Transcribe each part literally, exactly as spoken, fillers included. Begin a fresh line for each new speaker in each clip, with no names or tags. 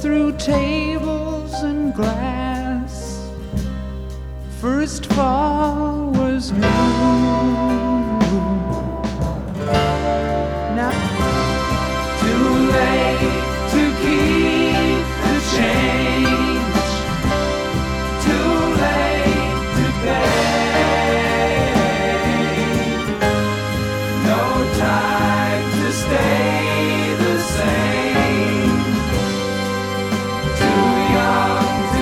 through tables and glass. First fall was new. Now too late to keep the change. Too late to pay. No time to stay the same. Too young to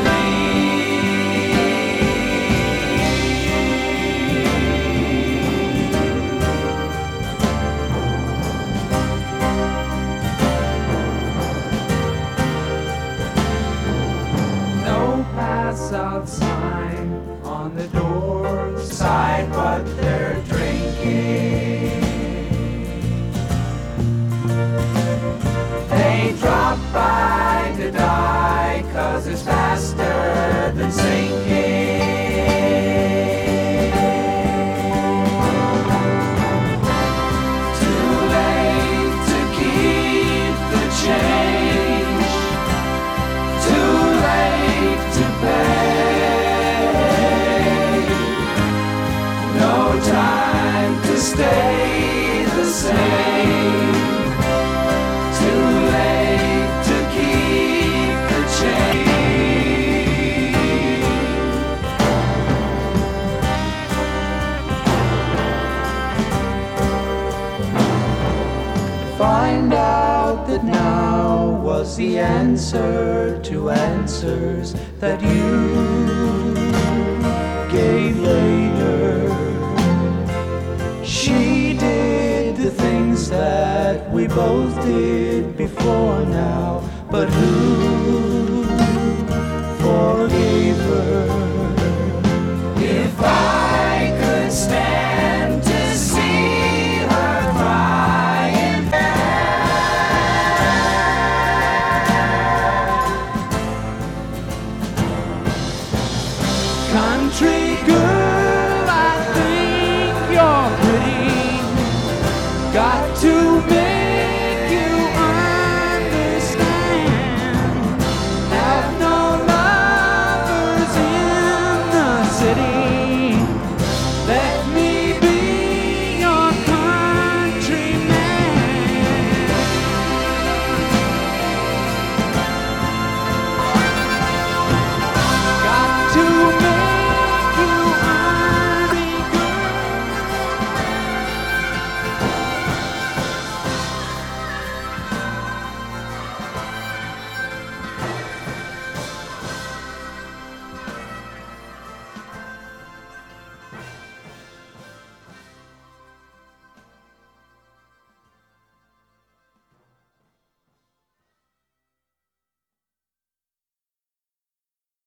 no pass out sign on the door, side what they're drinking. They drop by to die, 'cause it's faster than sinking. Too late to keep the change. Too late to pay. No time to stay the same. Too late to keep the change. Find out that now was the answer to answers that you gave later. She did the things that we both did before now, but who